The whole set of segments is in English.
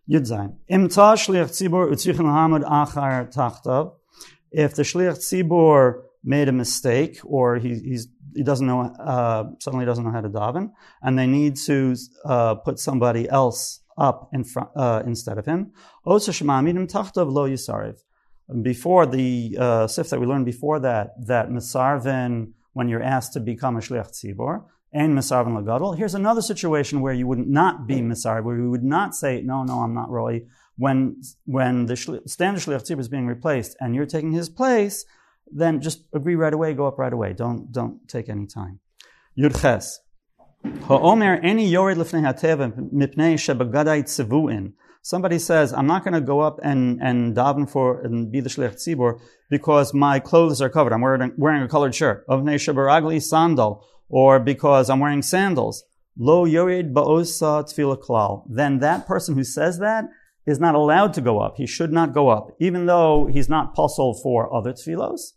Yud Zayin. Imta shliach tzibur utzrichen lahamud achar tachtav. If the shliach tzibur made a mistake, or he doesn't know, suddenly doesn't know how to daven, and they need to put somebody else up in front instead of him. Osa shema'amidim tachtav lo yisariv. Before the sif that we learned before that misarvin, when you're asked to become a shliach tzibur, and misarvin lagadol. Here's another situation where you would not be misarv, where you would not say, no, I'm not roi. When the standard shliach tzibur is being replaced and you're taking his place, then just agree right away, go up right away. Don't take any time. Yud Ches. Ha'omer eni yored lifnei hateva mipnei shebagadai tzivuin. Somebody says, I'm not going to go up and daven for and be the shliach tzibur because my clothes are covered. I'm wearing a colored shirt. Ovnei shebaragli sandal. Or because I'm wearing sandals. Lo yored ba'osa tefillah klal. Then that person who says that is not allowed to go up. He should not go up, even though he's not puzzle for other tefillos.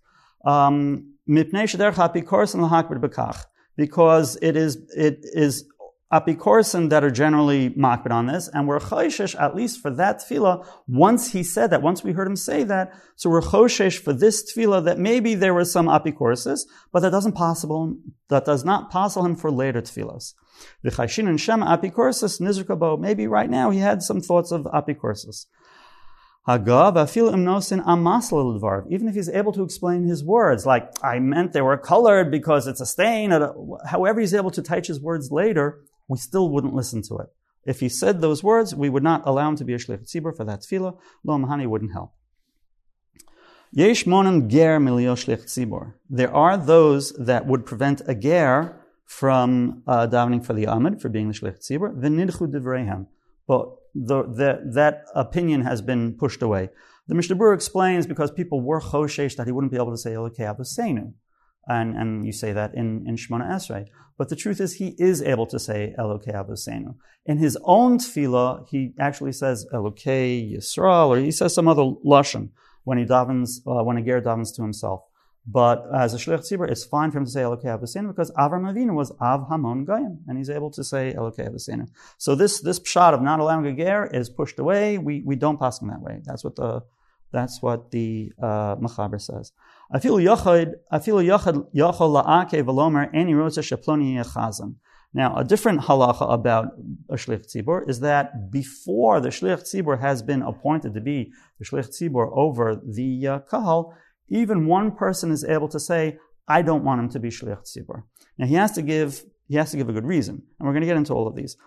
Because it is apikorsin that are generally makbid on this, and we're choshesh, at least for that tefillah, once he said that, once we heard him say that, so we're choshesh for this tefillah that maybe there was some apikorsis, but that does not possible him for later tefillahs. The chayshin and shem apikorsis nizrukabo, maybe right now he had some thoughts of apikorsis. Hagav afil imnosin amasal l'dvar. Even if he's able to explain his words, like I meant they were colored because it's a stain. However, he's able to teach his words later, we still wouldn't listen to it. If he said those words, we would not allow him to be a shliach tzibur for that tefillah. Lo mahani wouldn't help. Yesh monim ger milio shliach tzibur. There are those that would prevent a ger from davening for the amid, for being the shliach tzibur. V'nidchu divreihem. But that opinion has been pushed away. The Mishnah Berurah explains because people were choshesh that he wouldn't be able to say Elokei Avosseinu. And you say that in Shemona Esrei. But the truth is he is able to say Elokei Avosseinu. In his own tefillah, he actually says Elokei Yisrael, or he says some other lashon when he davens, when a ger davens to himself. But as a shliach tzibur, it's fine for him to say Elokei Avosseinu because Avram Avinu was Av Hamon Goyim, and he's able to say Elokei Avosseinu. So this pshat of not allowing a ger is pushed away. We don't pass him that way. That's what the Machaber says. Afilu yachad yachol la'ake v'lomer eni rotza sheploni yechazan. Now, a different halacha about a shliach tzibur is that before the shliach tzibur has been appointed to be the shliach tzibur over the kahal, even one person is able to say, I don't want him to be shliach tzibur. Now, he has to give a good reason, and we're going to get into all of these.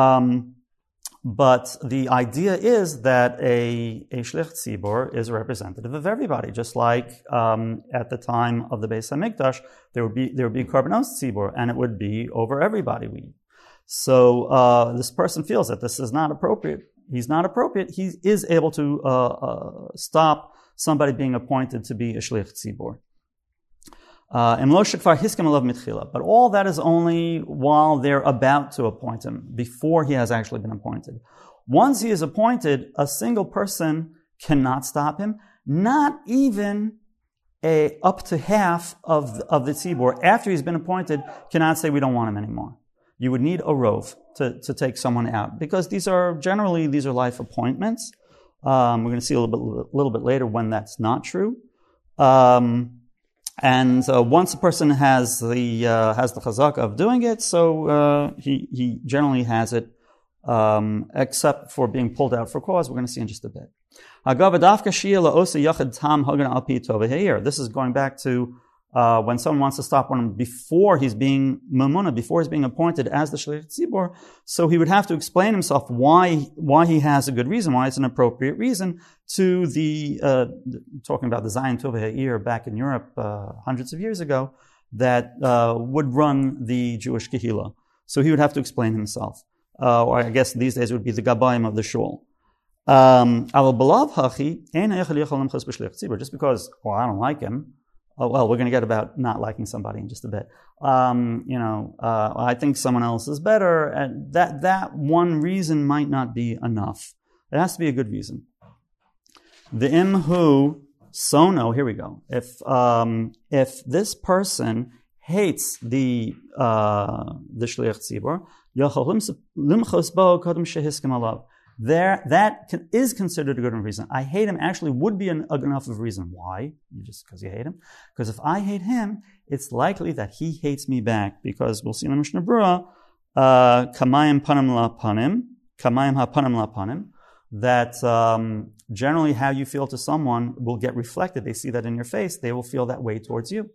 But the idea is that a shliach tzibur is a representative of everybody, just like at the time of the Beis Hamikdash, there would be karbanos tzibur, and it would be over everybody. So this person feels that this is not appropriate. He's not appropriate. He is able to stop somebody being appointed to be a shliach tzibur. But all that is only while they're about to appoint him, before he has actually been appointed. Once he is appointed, a single person cannot stop him, not even up to half of the tzibur, after he's been appointed, cannot say we don't want him anymore. You would need a rov to take someone out, because these are life appointments. We're going to see a little bit later when that's not true. And once a person has the chazaka of doing it, so he generally has it, except for being pulled out for cause. We're going to see in just a bit. This is going back to when someone wants to stop one before he's being mamuna, before he's being appointed as the shliach tzibur. So he would have to explain himself why he has a good reason, why it's an appropriate reason to the talking about the Zayin Tov Ha'ir back in Europe hundreds of years ago that would run the Jewish kehillah. So he would have to explain himself, or I guess these days it would be the gabayim of the shul. Just because I don't like him. Oh, well, we're going to get about not liking somebody in just a bit. I think someone else is better, and that one reason might not be enough. It has to be a good reason. The imhu sono. Here we go. If this person hates the shliach tzibur, is considered a good enough reason. I hate him actually would be enough of a reason. Why? Just because you hate him? Because if I hate him, it's likely that he hates me back, because we'll see in the Mishnah Berurah, kamayim panim la panim, kamayim ha-panim la panim, that generally how you feel to someone will get reflected. They see that in your face. They will feel that way towards you.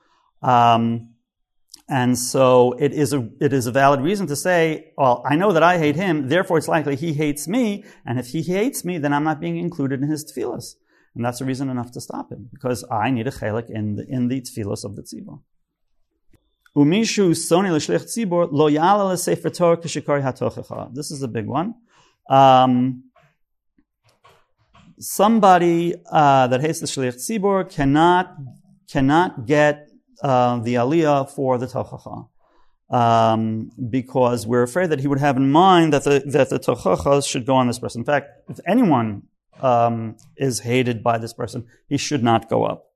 And so it is a valid reason to say, well, I know that I hate him, therefore it's likely he hates me, and if he hates me, then I'm not being included in his tefillas. And that's a reason enough to stop him, because I need a chelik in the tefillas of the tzibur. Umishu soni l'shlich tzibur lo ya'ala l'sefer Torah k'shikari hatochecha. This is a big one. Somebody that hates the shlich tzibur cannot get the aliyah for the tochacha, because we're afraid that he would have in mind that the tochachas should go on this person. In fact, if anyone is hated by this person, he should not go up.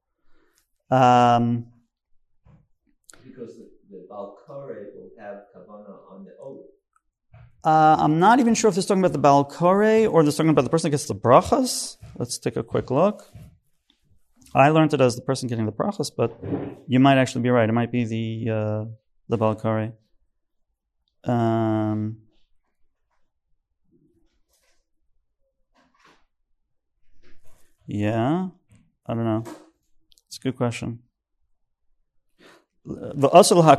Because the Balkore will have kavanah on the oath. I'm not even sure if they're talking about the Balkore or they're talking about the person that gets the brachas. Let's take a quick look. I learned it as the person getting the brachas, but you might actually be right. It might be the Balkore. Yeah, I don't know. It's a good question. The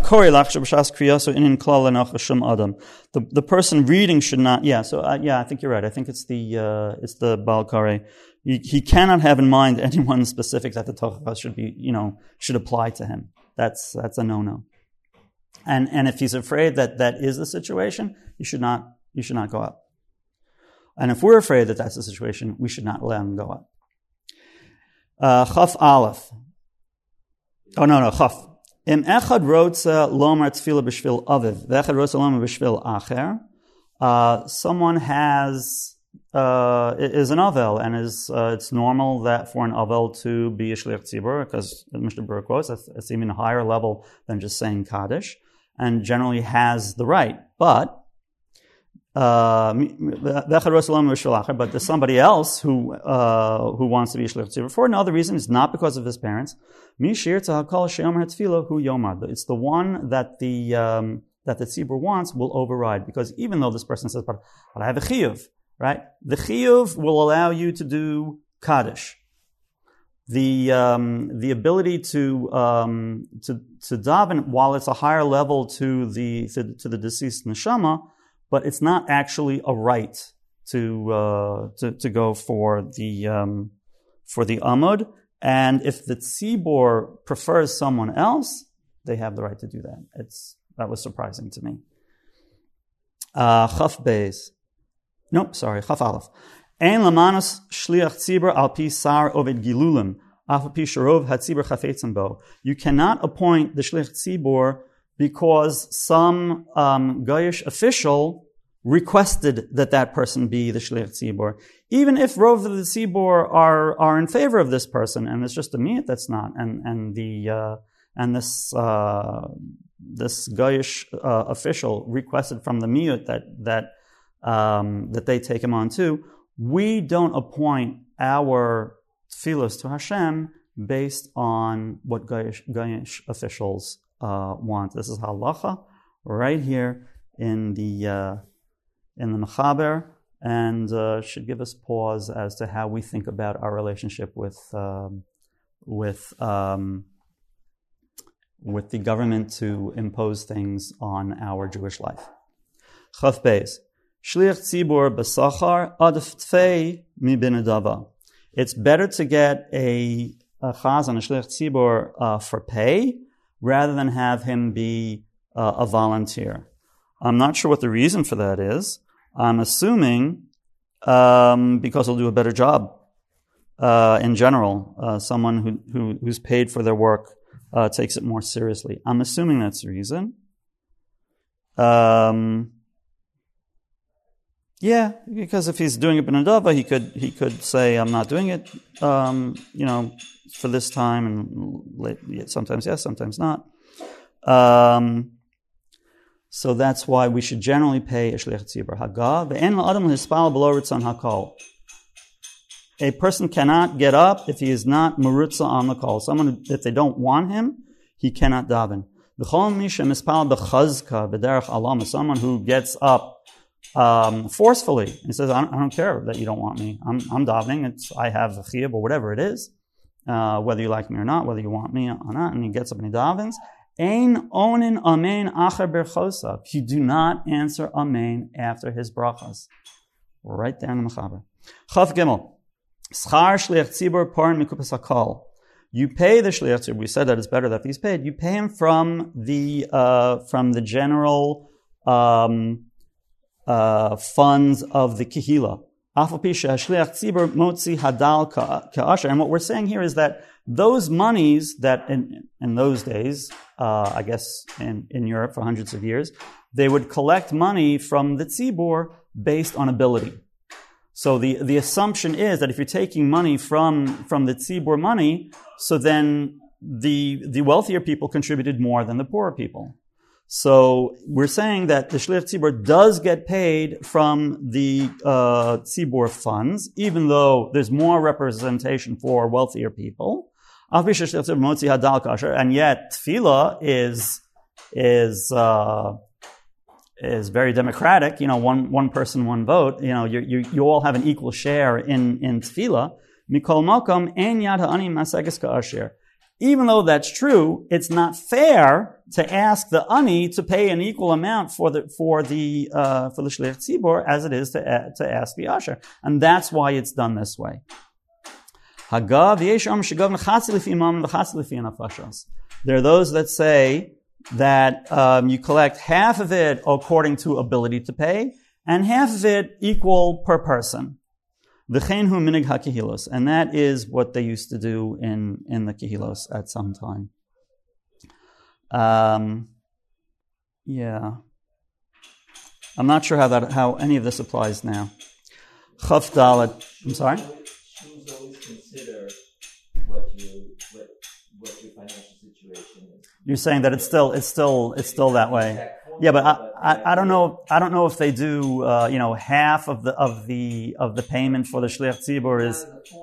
person reading should not. Yeah, so I think you're right. I think it's the Balkare. He cannot have in mind anyone specific that the tochacha should apply to him. That's a no-no. And if he's afraid that is the situation, you should not go up. And if we're afraid that that's the situation, we should not let him go up. Chaf Aleph. Oh no, Chaf. Im echad rotza lomar tefillah b'shvil aviv, v'echad rotza lomar b'shvil acher. Someone is an avel, and it's normal that for an avel to be a shliach tzibur, because Mishnah Berurah quotes, it's even a higher level than just saying Kaddish, and generally has the right. But there's somebody else who wants to be a shliach tzibur for another reason. It's not because of his parents. It's the one that the tzibur wants will override, because even though this person says, but I have a chiyuv, right? The chiyuv will allow you to do Kaddish. The ability to daven, while it's a higher level to the deceased neshama, but it's not actually a right to go for the amud. And if the tzibur prefers someone else, they have the right to do that. That was surprising to me. Chaf Beis. Chaf Aleph. Ein lamanos shliach tzibur al pi sar oved gilulim, af pi sharov hatzibur chafetzim bo. You cannot appoint the shliach tzibur because some Goyish official requested that person be the shliach tzibur, even if rov of the tzibur are in favor of this person, and it's just a miyut that's not, and this Goyish official requested from the miyut that they take him on too. We don't appoint our tefillos to Hashem based on what Goyish officials want. This is halacha right here in the Mechaber, and should give us pause as to how we think about our relationship with the government to impose things on our Jewish life. Chaf Beis. Shliach tzibur b'sachar adif tfei mi binadava. It's better to get a chazan, a shliach tzibur, for pay, rather than have him be a volunteer. I'm not sure what the reason for that is. I'm assuming because he'll do a better job in general. Someone who's paid for their work takes it more seriously. I'm assuming that's the reason. Yeah, because if he's doing it b'nadava, he could say, I'm not doing it, for this time, and sometimes yes, sometimes not. So that's why we should generally pay a shliach tzibur. Hagav ve'en la'adam hispal below ritzon hakol. A person cannot get up if he is not marutza on the call. Someone, if they don't want him, he cannot daven. V'chol misha mispal b'chazka b'derech alama. Someone who gets up forcefully and says, I don't care that you don't want me. I'm davening. I have a chiyuv or whatever it is, whether you like me or not, whether you want me or not. And he gets up and he davens. Ein onin amen acher berchosav. You do not answer amen after his brachas. Right there in the mechaber. Chaf gimel. Schar shliach tzibur porin mikupas hakol. You pay the shliach tzibur. We said that it's better that he's paid. You pay him from the general funds of the kehila. Shliach tzibur motzi hadal ka'asher. And what we're saying here is that those monies that in those days, I guess in Europe for hundreds of years, they would collect money from the tzibur based on ability. So the assumption is that if you're taking money from the tzibur money, so then the wealthier people contributed more than the poorer people. So we're saying that the shliach tzibur does get paid from the tzibur funds, even though there's more representation for wealthier people. And yet tefillah is very democratic. One person, one vote. You all have an equal share in tefillah. Mikol makom ein yad ha'ani maseges ka'asher. Even though that's true, it's not fair to ask the ani to pay an equal amount for the shliach tzibur as it is to ask the asher, and that's why it's done this way. Hagav yesham shegav nechatzi lefi imam nechatzi lefi nafashos. There are those that say that you collect half of it according to ability to pay, and half of it equal per person. V'chein hu minig ha-kehilos, and that is what they used to do in the kehilos at some time. I'm not sure how any of this applies now. Chaf Dalet. I'm sorry. Should always consider what your financial situation is. You're saying that it's still that way. Yeah, but I don't know if they do half of the payment for the shliach tzibur is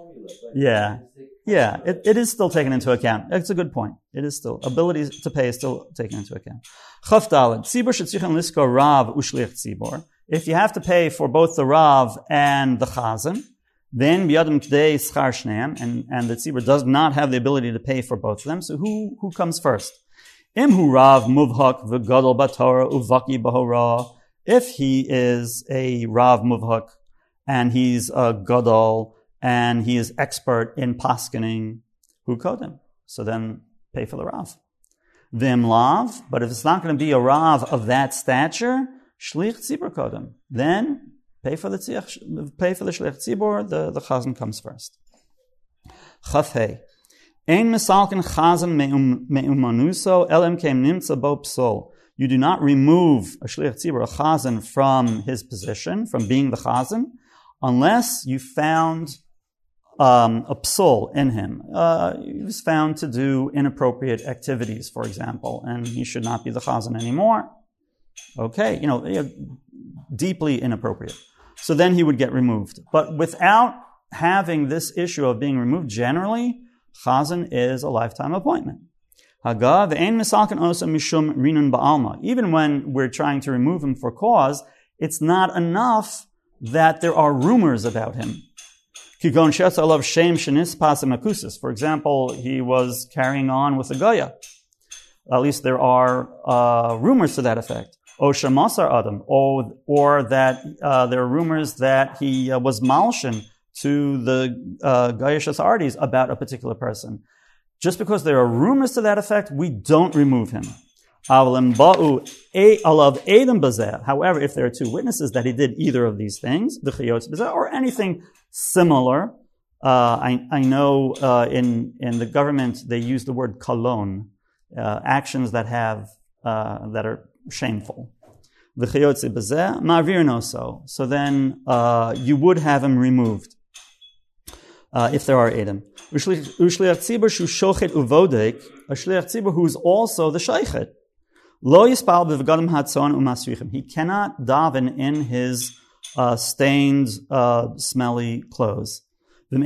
it is still taken into account. It's a good point. It is still ability to pay is still taken into account. Chaf Dalet tzibur shetzrichen lisko rav u'shliach tzibur. If you have to pay for both the rav and the chazan, then biyadim k'dei schar shneim, and the tzibur does not have the ability to pay for both of them. So who comes first? Imhu rav muvhak v'gadol batorah uvaki bahora. If he is a rav muvhak and he's a gadol and he is expert in paskening, hu kodem. So then pay for the rav. V'im lav, but if it's not going to be a rav of that stature, shlich tzibur kodem. Then pay for the shlich tzibur. The chazan comes first. Chafei. Ein misalkin chazan me'umanuso elim kem nimtza bo psol. You do not remove a shliach tzibur, a chazan, from his position, from being the chazan, unless you found a psol in him. He was found to do inappropriate activities, for example, and he should not be the chazan anymore. Okay, deeply inappropriate. So then he would get removed. But without having this issue of being removed generally, chazan is a lifetime appointment. Even when we're trying to remove him for cause, it's not enough that there are rumors about him. For example, he was carrying on with a goya. At least there are rumors to that effect. Or that there are rumors that he was malshin to the Gayish authorities about a particular person. Just because there are rumors to that effect, we don't remove him. However, if there are two witnesses that he did either of these things, the chiyotz b'zeh, or anything similar, I know in the government they use the word kalon, actions that are shameful. The chiyotz b'zeh ma'avir noso. So then you would have him removed. If there are edim. Ushliach tzibur shu shochet uvodek, a shliach tzibur who is also the sheichet. Lo yispal b'v'gadim hatzon u'masrichim. He cannot daven in his stained, smelly clothes. And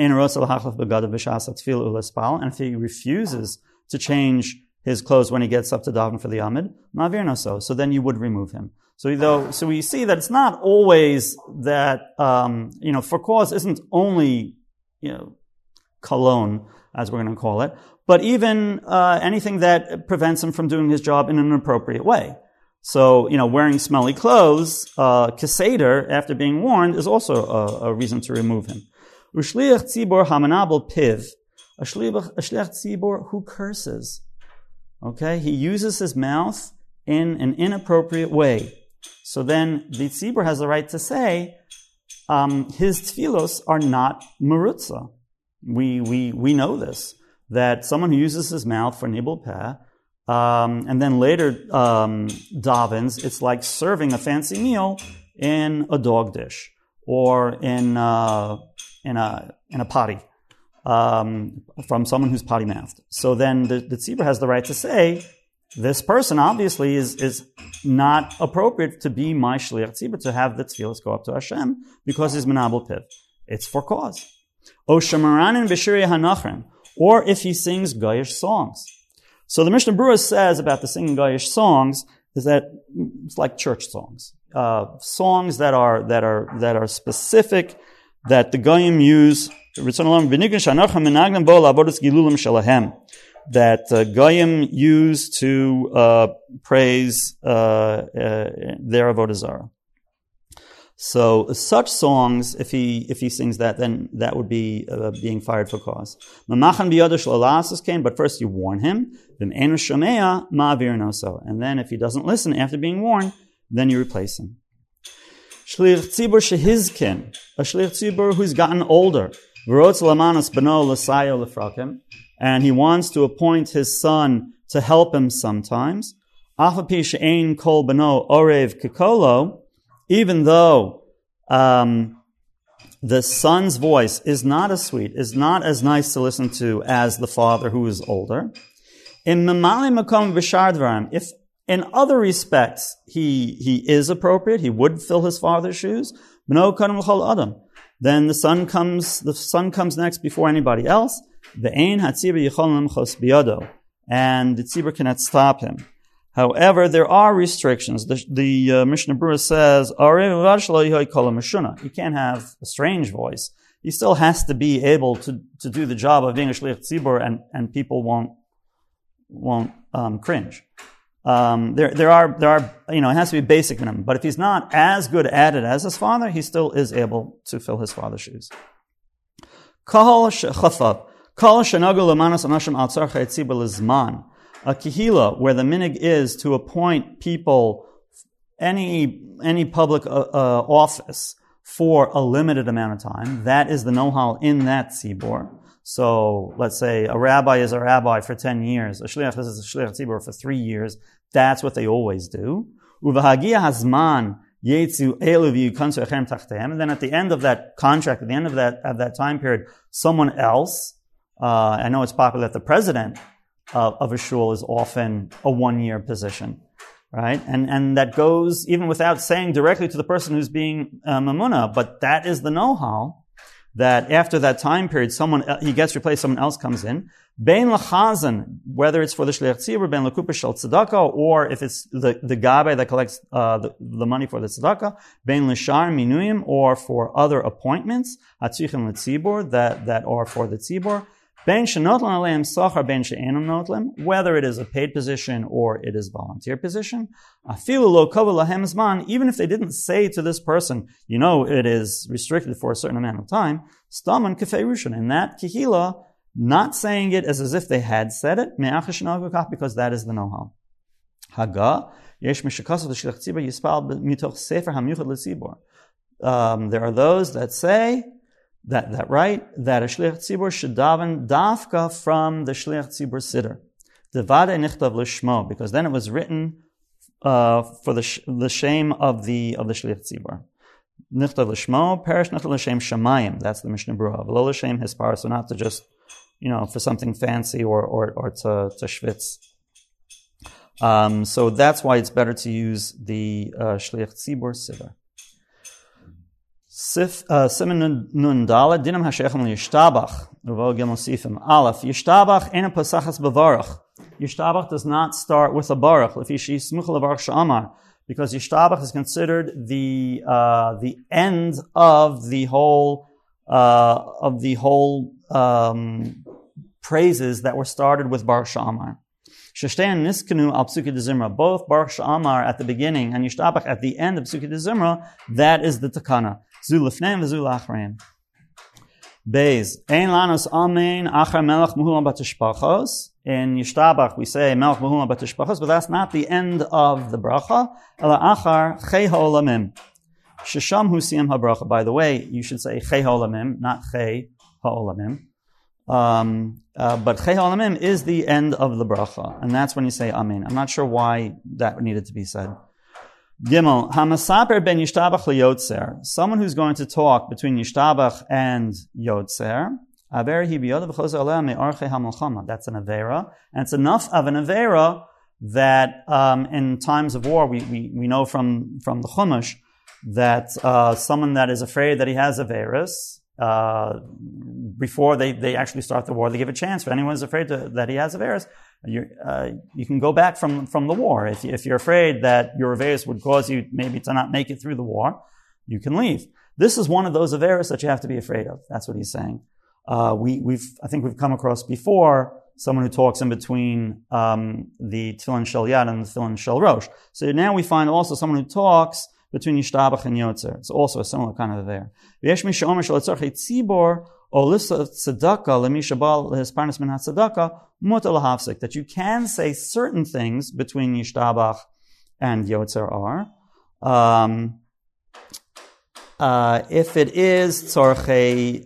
if he refuses to change his clothes when he gets up to daven for the Amid, so then you would remove him. So we see that it's not always that, for cause isn't only, cologne, as we're going to call it, but even anything that prevents him from doing his job in an appropriate way. So, wearing smelly clothes, keseder, after being warned, is also a reason to remove him. Ushliach tzibor hamanabel piv, a shliach tzibor who curses. Okay, he uses his mouth in an inappropriate way. So then the tzibor has the right to say, his tfilos are not merutza. We know this, that someone who uses his mouth for nibul peh, and then later davens, it's like serving a fancy meal in a dog dish or in a potty from someone who's potty mouthed. So then the tzibur has the right to say, this person obviously is not appropriate to be my shliach tzibur, to have the tefillos go up to Hashem because he's menabel piv. It's for cause. O shemaranin b'shirei hanachrim, or if he sings Goyish songs. So the Mishnah Berurah says about the singing Goyish songs is that it's like church songs, songs that are specific, that the Goyim use, that Goyim use to praise their avodah zarah. So such songs, if he sings that, then that would be being fired for cause. But first you warn him, and then if he doesn't listen after being warned, then you replace him. Shliach tzibur shehizkin, a shliach tzibur who's gotten older, and he wants to appoint his son to help him sometimes. Even though the son's voice is not as sweet, is not as nice to listen to as the father who is older. If in other respects he is appropriate, he would fill his father's shoes, then the son comes next before anybody else. And the tzibur cannot stop him. However, there are restrictions. The Mishnah Berurah says, he can't have a strange voice. He still has to be able to do the job of being a shliach tzibur, and people won't cringe. There are it has to be basic minimum. But if he's not as good at it as his father, he still is able to fill his father's shoes. A kihila, where the minig is to appoint people, any public office for a limited amount of time, that is the nohal in that tzibor. So let's say a rabbi is a rabbi for 10 years, a shliach is a shliach tzibor for 3 years. That's what they always do. Uvahagia hazman yetzu elu v'yukansu echem tachtehem. And then at the end of that contract, at the end of that time period, someone else, I know it's popular that the president of a shul is often a 1-year position, right? And that goes even without saying directly to the person who's being mamuna, but that is the know-how, that after that time period, he gets replaced, someone else comes in. Bein lachazan, whether it's for the shliach tzibur, bein lekupa shel tzedakah, or if it's the gabe that collects the money for the tzedakah, bein l'shar minuyim, or for other appointments, hatzichin l'tzibur, that are for the tzibur. Ben shenotlan aleim sachar, ben she'enam notlim, whether it is a paid position or it is volunteer position. Afilu lo kaveh lahem zman, even if they didn't say to this person, it is restricted for a certain amount of time, staman kefei rishon, in that kihila, not saying it as if they had said it, because that is the know-how. Haga, yesh mishakasav l'shliach tzibur yispal mitoch sefer hamyuchad l'tzibur. There are those that say that a shliach tzibur should daven dafka from the shliach tzibur siddur, devade nichtav l'shmo, because then it was written for the shame of the shliach tzibur. Nichtav l'shmo, perish nichtav l'shem shamayim. That's the Mishnah Berurah. V'lo l'shem hispar, so not to just for something fancy or to schwitz. So that's why it's better to use the Shliach Tzibur Siddur. Siman Nun Dalet Dinam Hashechem Yishtabach Uvo Gimel Sifim Aleph Yishtabach Ena Pesachas Bevarach. Yishtabach does not start with a baruch. Because Yishtabach is considered the end of the whole praises that were started with Baruch Sha'amar. Sheshtein Niskanu al Psuki de Zimra. Both Baruch Sha'amar at the beginning and Yishtabach at the end of Psuki de Zimra. That is the takana. Zu lefneim v'zu lachreim. Beis ein lanos amen achar melech muhulam batishpachos. In Yishtabach we say melech muhulam batishpachos, but that's not the end of the bracha. Ela achar chei ha'olamim. Shesham hu siyam habracha. By the way, you should say chei ha'olamim, not chei ha'olamim. But chei ha'olamim is the end of the bracha, and that's when you say amen. I'm not sure why that needed to be said. Gimel, hamasaper ben Yishtabach liyotzer. Someone who's going to talk between Yishtabach and Yotzer. That's an avera, and it's enough of an avera that in times of war we know from the Chumash that someone that is afraid that he has averas before they actually start the war, they give a chance for anyone who's afraid that he has averas. You can go back from the war. If you're afraid that your averas would cause you maybe to not make it through the war, you can leave. This is one of those averas that you have to be afraid of. That's what he's saying. I think we've come across before someone who talks in between the Tefillin Shel Yad and the Tefillin Shel Rosh. So now we find also someone who talks between Yishtabach and Yotzer. It's also a similar kind of affair. V'yesh mi she'omer shel tzarchei tzibor o lisa tzedakah lemi shabal lehisparnas min hatzedakah mutar lahafsik. That you can say certain things between Yishtabach and Yotzer are. If it is tzarchei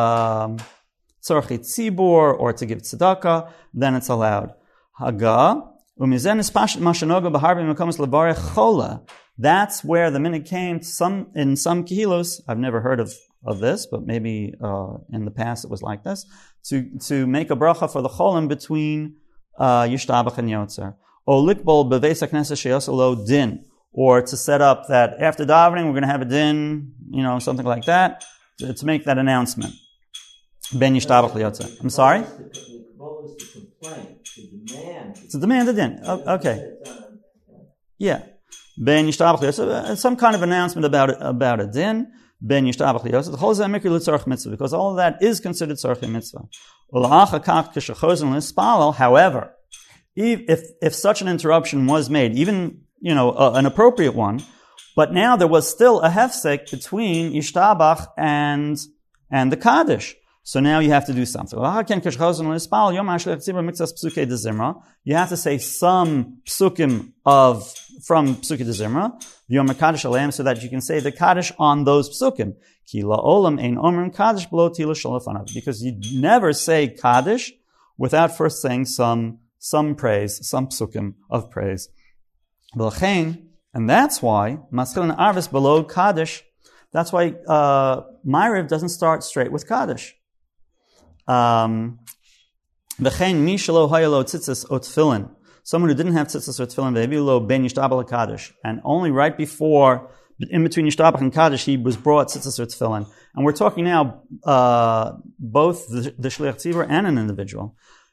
tzibur or to give tzedakah, then it's allowed. Haga umizen is pashut mashanoga b'harbi mekamas levarech chola. That's where the minhag came in some kehilos. I've never heard of this, but maybe in the past it was like this, to make a bracha for the cholim between Yishtabach and Yotzer. O likbol beveis hakneses sheyasa lo din. Or to set up that after davening we're going to have a din, something like that, to make that announcement. Ben Yishtabach liyotzer. I'm sorry? What was the complaint? The demand? It's a demand of din. Okay. Yeah. Ben Yishtabach liyotzer. Some kind of announcement about a din. Ben Yishtabach liyotzer. The whole zemikri l'tzorch mitzvah, because all of that is considered tzorch mitzvah. However, if such an interruption was made, even an appropriate one, but now there was still a hefsek between Yishtabach and the Kaddish. So now you have to do something. You have to say some psukim from Psuki de Zimra, so that you can say the Kaddish on those psukim. Because you never say Kaddish without first saying some praise, some psukim of praise. And that's why Maschil Arvis below Kaddish. That's why Ma'ariv doesn't start straight with Kaddish. Someone who didn't have tzitzis or tefillin, ben Yishtabach Kaddish, and only right before, in between Yishtabach and Kaddish, he was brought tzitzis or tefillin. And we're talking now both the shliach tzibur and an individual.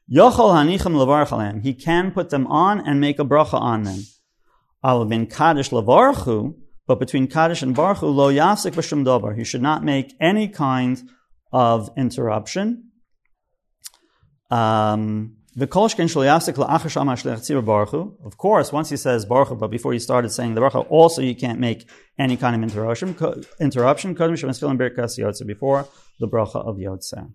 He can put them on and make a bracha on them. Bin Kaddish levarchu, but between Kaddish and Baruchu, lo yafsik b'shum davar. He should not make any kind of interruption. Of course, once he says Baruchu, but before he started saying the bracha, also you can't make any kind of interruption. Before the bracha of Yotzer.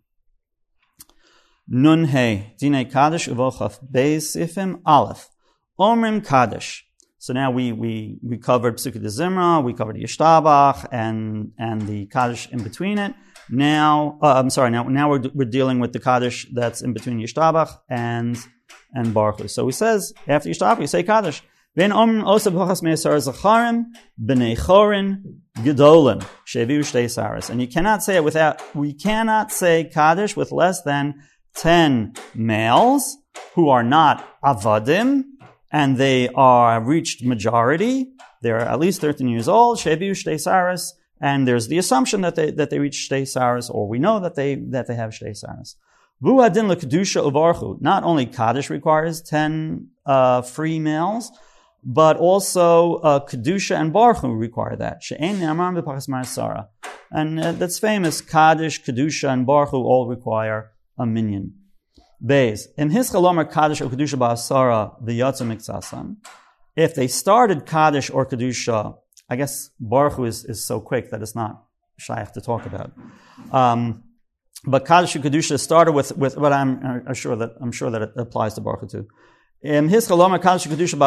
Nun hey dinei Kaddish uvochaf beis sifim aleph omrim Kaddish. So now we covered Psuki de Zimra, we covered Yishtabach and the Kaddish in between it. Now we're dealing with the Kaddish that's in between Yishtabach and Baruch. So he says, after Yishtabach, we say Kaddish. Ven omrim osa b'chas me'asar zacharim b'nei chorin gedolim sheviu shtei saras. And we cannot say Kaddish with less than 10 males who are not avadim, and they are reached majority, they're at least 13 years old, shebiu shtei saras, and there's the assumption that they reach shtei saras, or we know that they have shtei saras. Vu adin l'kedusha uvarchu. Not only Kaddish requires 10 free males, but also kedusha and baruchu require that. She'ein ne'amar b'pachas ma'asara. And that's famous. Kaddish, kedusha, and baruchu all require a minyan. Beis. Im hischal omer Kaddish or kedusha ba'asara v'yatzu miksasan. If they started Kaddish or kedusha, I guess baruchu is so quick that it's not shaykh to talk about. But Kaddish and kedusha started with but I'm sure that it applies to baruchu too. You started Kaddish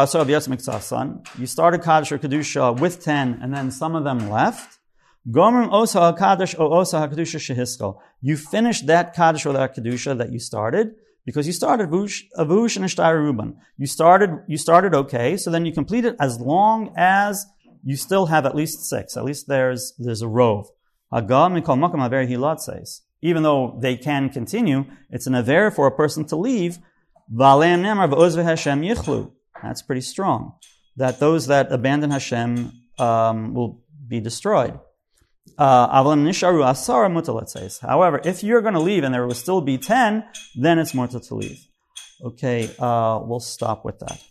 or Kedusha with 10, and then some of them left. You finished that Kaddish or that Kedusha that you started, because you started Avush and Ishtara Ruban. You started okay, so then you complete it as long as you still have at least 6. At least there's a rove. Even though they can continue, it's an aver for a person to leave. That's pretty strong. That those that abandon Hashem will be destroyed. However, if you're going to leave and there will still be 10, then it's mortal to leave. Okay, we'll stop with that.